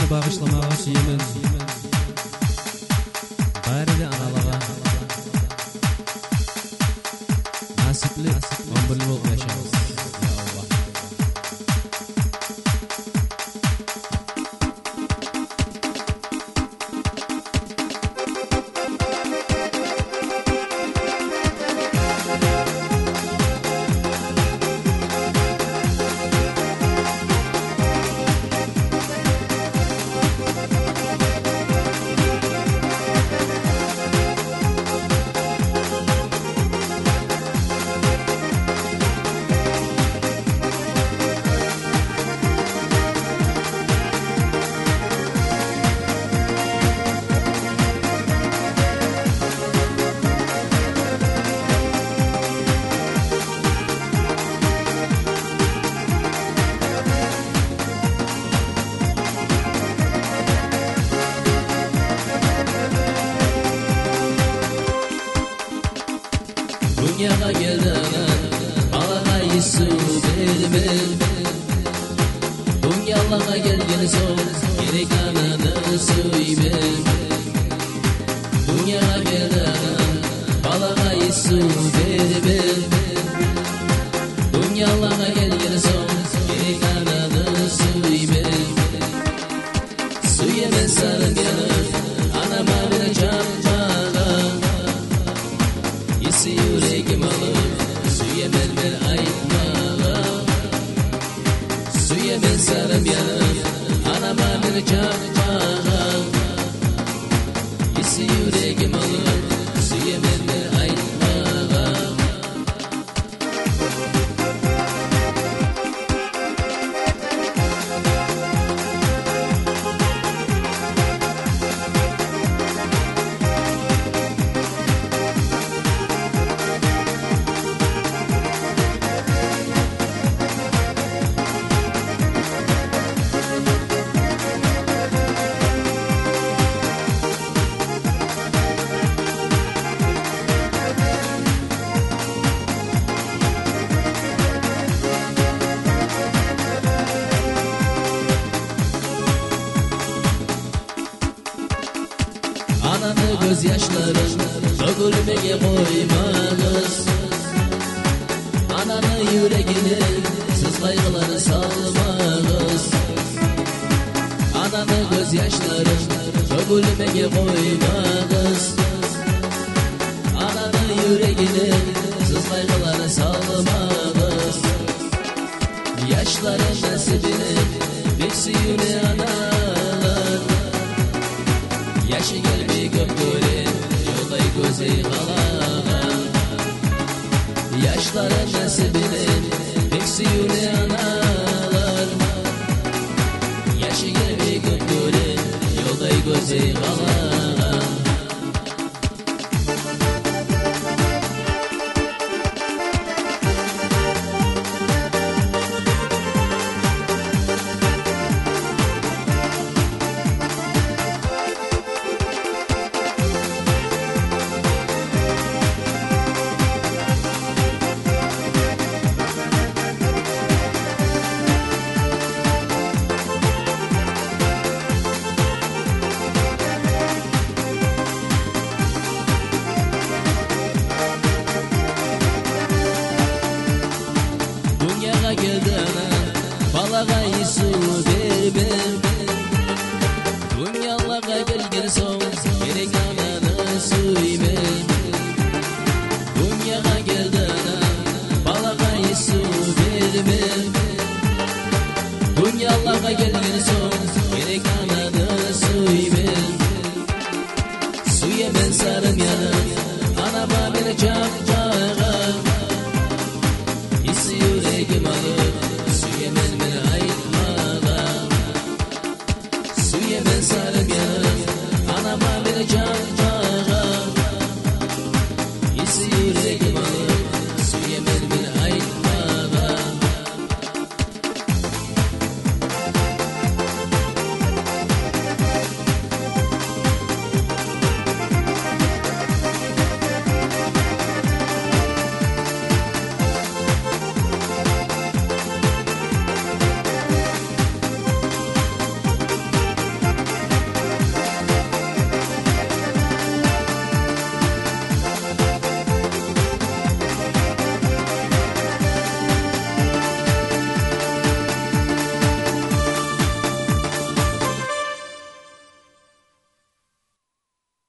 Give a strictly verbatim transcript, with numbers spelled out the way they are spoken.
bağışlamağa süyemen. Bari de analığa nasipli ömürlü olup yaşayalım. Dünyaya geldiğin Allah'a su vermem. Dünyaya gelgen son gerek ananı söymem. Dünyaya geldiğin Allah'a su vermem. Dünyaya gelgen son gerek ananı söymem. Suyemez sarın yanır anama bir çarpmağa. Yesi yüreğim alır suyemel ver aytmağa. Suyemel sarım yanır anama bir çarpmağa. Yesi yüreğim alır suyemel ver aytmağa. Ananı gözyaşların dökülmeye koymaz. Ananı yüreğine sız kaygıları salmaz. Ananı gözyaşların dökülmeye koymaz. Ananı yüreğine sız kaygıları salmaz. Yaşların nasibini beksiyle analar. Yaşı gelmeyi gökdöre yolday gözey kalan. Yaşların nasibinin beksiyle analar. Yaşı gelmeyi gökdöre yolday gözey kalan. Dünyaya geldiğine balağa su vermem. Dünyaya gelgen son gerek ananı söymem. Dünyaya geldiğine balağa su vermem. Dünyaya gelgen son gerek ananı söymem. Suya ben sarım yanım anama bir çarpmağa. Yesi yüreğim alır suyemel ver aytmağa. Suyemel sarım yanır anama bir çarpmağa. Yesi yüreğim